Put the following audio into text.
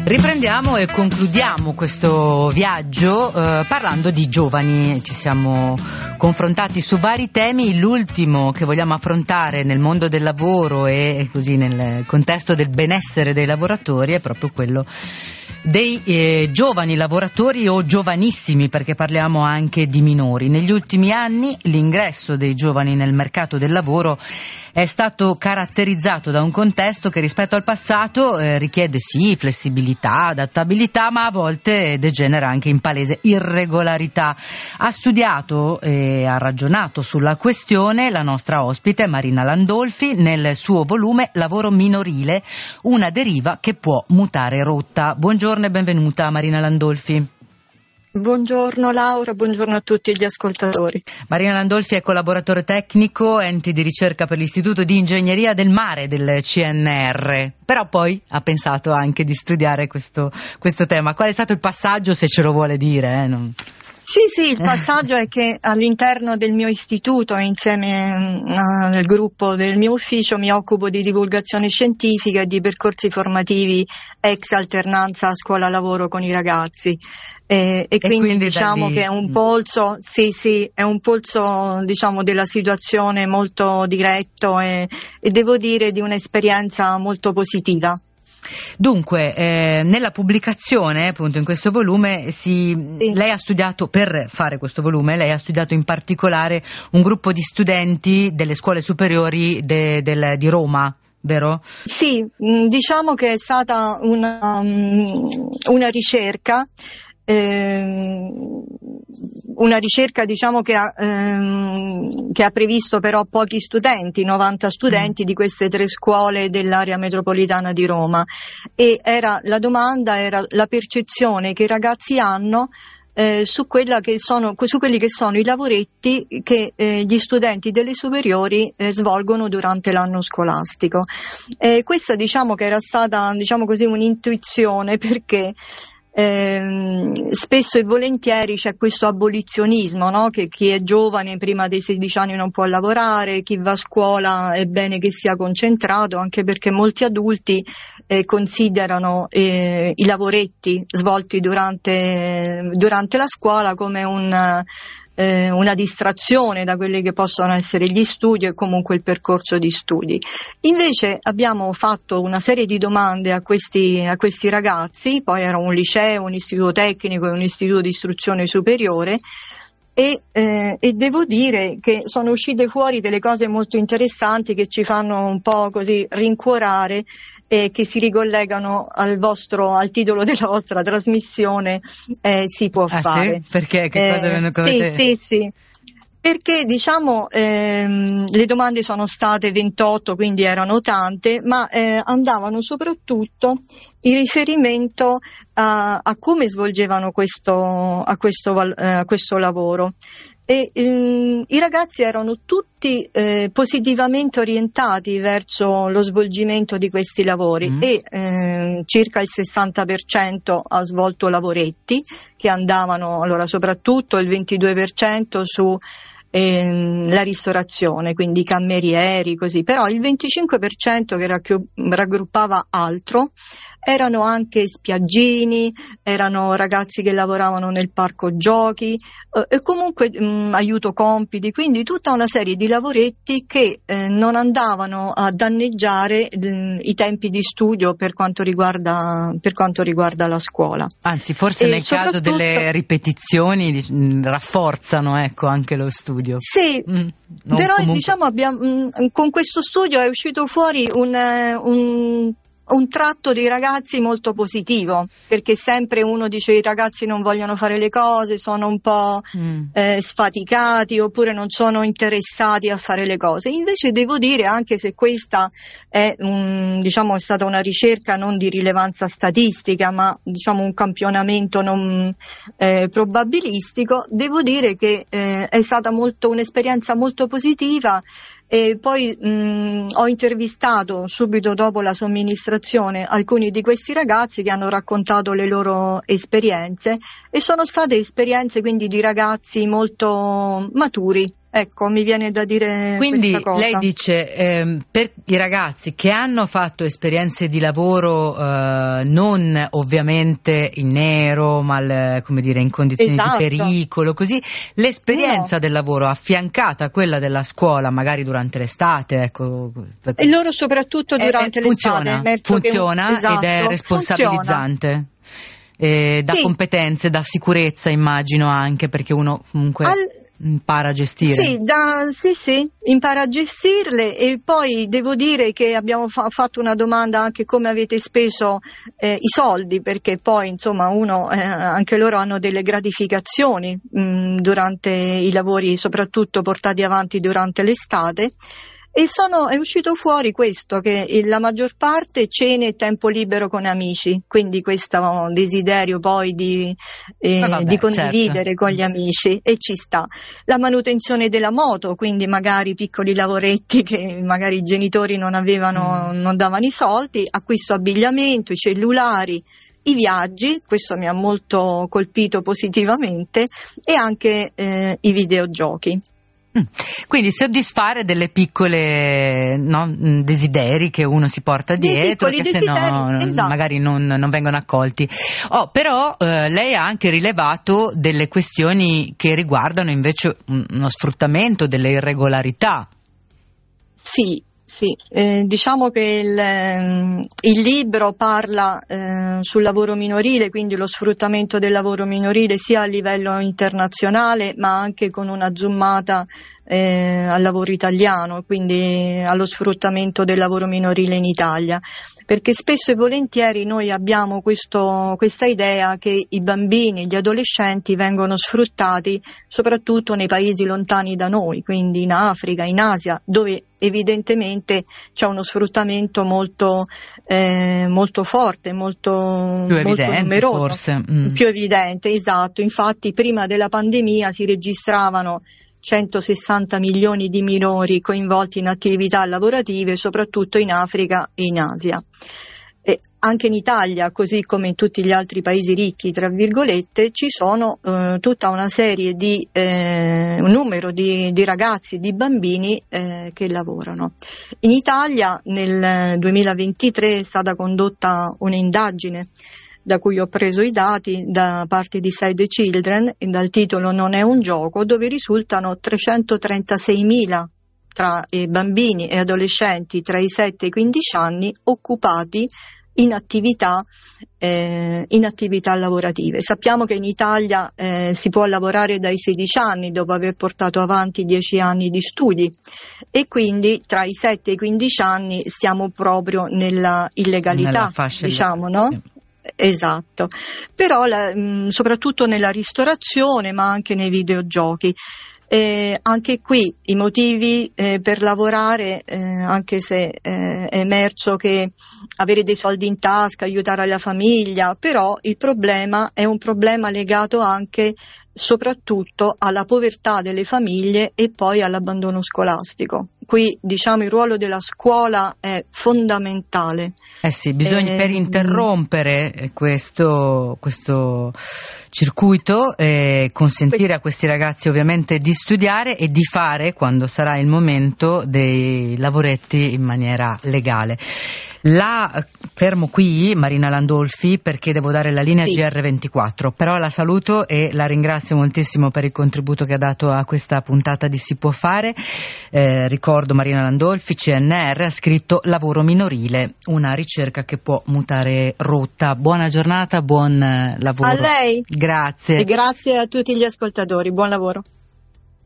Riprendiamo e concludiamo questo viaggio parlando di giovani. Ci siamo confrontati su vari temi. L'ultimo che vogliamo affrontare nel mondo del lavoro e così nel contesto del benessere dei lavoratori è proprio quello dei giovani lavoratori o giovanissimi, perché parliamo anche di minori. Negli ultimi anni l'ingresso dei giovani nel mercato del lavoro è stato caratterizzato da un contesto che rispetto al passato richiede sì flessibilità, adattabilità, ma a volte degenera anche in palese irregolarità. Ha studiato e ha ragionato sulla questione la nostra ospite Marina Landolfi nel suo volume Lavoro minorile, una deriva che può mutare rotta. Buongiorno e benvenuta Marina Landolfi. Buongiorno Laura, buongiorno a tutti gli ascoltatori. Marina Landolfi è collaboratore tecnico, ente di ricerca per l'Istituto di Ingegneria del Mare del CNR, però poi ha pensato anche di studiare questo tema. Qual è stato il passaggio, se ce lo vuole dire? Sì, il passaggio è che all'interno del mio istituto, insieme al gruppo del mio ufficio, mi occupo di divulgazione scientifica e di percorsi formativi ex alternanza scuola-lavoro con i ragazzi. E quindi diciamo che è un polso, è un polso diciamo della situazione molto diretto e devo dire di un'esperienza molto positiva. Dunque, nella pubblicazione, appunto in questo volume, lei ha studiato, per fare questo volume, lei ha studiato in particolare un gruppo di studenti delle scuole superiori di Roma, vero? Sì, diciamo che è stata una ricerca. Una ricerca diciamo che ha previsto però pochi studenti, 90 studenti di queste 3 scuole dell'area metropolitana di Roma, e la domanda era la percezione che i ragazzi hanno su quelli che sono i lavoretti che gli studenti delle superiori svolgono durante l'anno scolastico. Questa diciamo che era stata un'intuizione, perché spesso e volentieri c'è questo abolizionismo, no? Che chi è giovane prima dei 16 anni non può lavorare, chi va a scuola è bene che sia concentrato, anche perché molti adulti considerano i lavoretti svolti durante la scuola come una distrazione da quelli che possono essere gli studi e comunque il percorso di studi. Invece abbiamo fatto una serie di domande a questi ragazzi, poi era un liceo, un istituto tecnico e un istituto di istruzione superiore, e devo dire che sono uscite fuori delle cose molto interessanti che ci fanno un po' così rincuorare e che si ricollegano al titolo della vostra trasmissione, si può fare. Sì? Perché? Che cosa vengono come Sì. Perché diciamo le domande sono state 28, quindi erano tante, ma andavano soprattutto in riferimento a come svolgevano questo lavoro. E i ragazzi erano tutti positivamente orientati verso lo svolgimento di questi lavori e circa il 60% ha svolto lavoretti che andavano, allora soprattutto il 22% su la ristorazione, quindi i camerieri, così, però il 25% che raggruppava altro erano anche spiaggini, erano ragazzi che lavoravano nel parco giochi e comunque aiuto compiti, quindi tutta una serie di lavoretti che non andavano a danneggiare i tempi di studio per quanto riguarda la scuola. Anzi, forse nel caso delle ripetizioni rafforzano anche lo studio. Sì, però comunque. Diciamo con questo studio è uscito fuori un tratto dei ragazzi molto positivo, perché sempre uno dice i ragazzi non vogliono fare le cose, sono un po' sfaticati oppure non sono interessati a fare le cose. Invece devo dire, anche se questa è è stata una ricerca non di rilevanza statistica, ma un campionamento non probabilistico, devo dire che è stata un'esperienza molto positiva. E poi ho intervistato subito dopo la somministrazione alcuni di questi ragazzi che hanno raccontato le loro esperienze, e sono state esperienze quindi di ragazzi molto maturi, Ecco, mi viene da dire quindi questa cosa. lei dice per i ragazzi che hanno fatto esperienze di lavoro non ovviamente in nero, ma come dire in condizioni Esatto. di pericolo, così l'esperienza del lavoro affiancata a quella della scuola, magari durante l'estate, ecco. E loro soprattutto durante l'estate. Funziona esatto, ed è responsabilizzante. Da sì. Competenze, da sicurezza immagino anche, perché uno comunque impara a gestire. Sì, impara a gestirle. E poi devo dire che abbiamo fatto una domanda anche come avete speso i soldi, perché poi insomma anche loro hanno delle gratificazioni durante i lavori, soprattutto portati avanti durante l'estate. E è uscito fuori questo, che la maggior parte cene e tempo libero con amici, quindi questo desiderio poi di condividere, certo, con gli amici, e ci sta. La manutenzione della moto, quindi magari piccoli lavoretti che magari i genitori non davano i soldi, acquisto abbigliamento, i cellulari, i viaggi, questo mi ha molto colpito positivamente, e anche i videogiochi. Quindi soddisfare delle piccole desideri che uno si porta dietro, che se no esatto, magari non vengono accolti. Però lei ha anche rilevato delle questioni che riguardano invece uno sfruttamento, delle irregolarità. Sì, diciamo che il libro parla sul lavoro minorile, quindi lo sfruttamento del lavoro minorile sia a livello internazionale, ma anche con una zoomata al lavoro italiano, quindi allo sfruttamento del lavoro minorile in Italia, perché spesso e volentieri noi abbiamo questa idea che i bambini, gli adolescenti vengono sfruttati soprattutto nei paesi lontani da noi, quindi in Africa, in Asia, dove evidentemente c'è uno sfruttamento molto forte, molto numeroso, forse. Più evidente, esatto. Infatti prima della pandemia si registravano 160 milioni di minori coinvolti in attività lavorative, soprattutto in Africa e in Asia. E anche in Italia, così come in tutti gli altri paesi ricchi, tra virgolette, ci sono tutta una serie un numero di ragazzi, di bambini che lavorano. In Italia nel 2023 è stata condotta un'indagine da cui ho preso i dati da parte di Save the Children, e dal titolo Non è un gioco, dove risultano 336.000 tra bambini e adolescenti tra i 7 e i 15 anni occupati in attività lavorative. Sappiamo che in Italia si può lavorare dai 16 anni dopo aver portato avanti 10 anni di studi, e quindi tra i 7 e i 15 anni stiamo proprio nella illegalità, diciamo, no? Esatto, però soprattutto nella ristorazione, ma anche nei videogiochi. Anche qui i motivi per lavorare, anche se è emerso che avere dei soldi in tasca, aiutare la famiglia, però il problema è un problema legato anche soprattutto alla povertà delle famiglie e poi all'abbandono scolastico. Qui diciamo il ruolo della scuola è fondamentale. Sì, bisogna per interrompere questo circuito, consentire a questi ragazzi ovviamente di studiare e di fare, quando sarà il momento, dei lavoretti in maniera legale. La fermo qui, Marina Landolfi, perché devo dare la linea GR24, però la saluto e la ringrazio moltissimo per il contributo che ha dato a questa puntata di Si può fare. Ricordo, Marina Landolfi, CNR, ha scritto Lavoro minorile, una ricerca che può mutare rotta. Buona giornata, buon lavoro. A lei. Grazie. E grazie a tutti gli ascoltatori, buon lavoro.